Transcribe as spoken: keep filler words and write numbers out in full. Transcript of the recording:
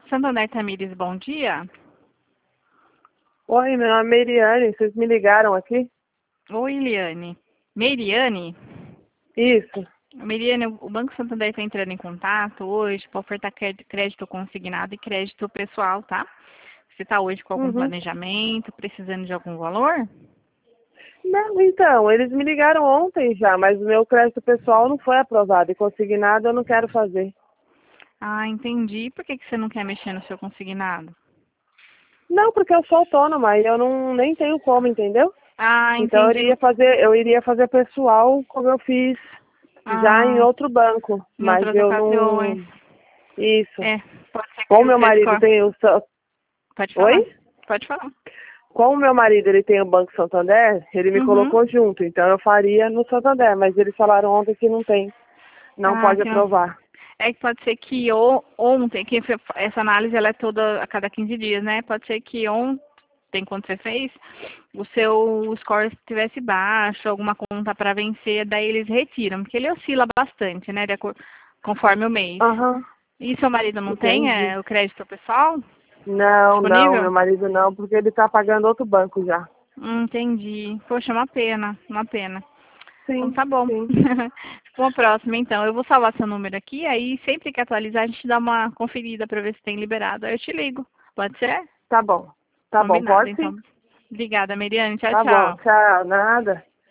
Santander Tamires, bom dia. Oi, meu nome é Meriane, vocês me ligaram aqui? Oi, Eliane. Meriane? Isso. Meriane, o Banco Santander está entrando em contato hoje para ofertar crédito consignado e crédito pessoal, tá? Você está hoje com algum Uhum. planejamento, precisando de algum valor? Não, então, eles me ligaram ontem já, mas o meu crédito pessoal não foi aprovado e consignado eu não quero fazer. Ah, entendi. Por que, que você não quer mexer no seu consignado? Não, porque eu sou autônoma e eu não nem tenho como, entendeu? Ah, Então eu entendi. iria fazer, eu iria fazer pessoal como eu fiz já em Ah, outro banco, em mas outras eu ocasiões. não. Isso. É, pode ser que Como o meu seu marido score... tem o. Sa- Pode falar. Oi? Pode falar. Como meu marido ele tem o Banco Santander, ele me Uhum. colocou junto, então eu faria no Santander, mas eles falaram ontem que não tem, não Ah, pode que não. aprovar. É que pode ser que o- ontem, que fe- essa análise ela é toda a cada quinze dias, né? Pode ser que ontem, quando você fez, o seu score estivesse baixo, alguma conta para vencer, daí eles retiram, porque ele oscila bastante, né? De acordo, conforme o mês. Aham, E seu marido não tem entendi. é, o crédito pessoal Não, não, disponível? meu marido não, porque ele tá pagando outro banco já. Hum, entendi. Poxa, uma pena, uma pena. Então Sim, tá bom. sim. Uma próxima, então. Eu vou salvar seu número aqui, aí sempre que atualizar a gente dá uma conferida para ver se tem liberado. Aí eu te ligo. Pode ser? Tá bom. Tá bom, Combinado, pode sim. então. Obrigada, Meriane. Tchau, Tá bom, tchau. tchau, nada.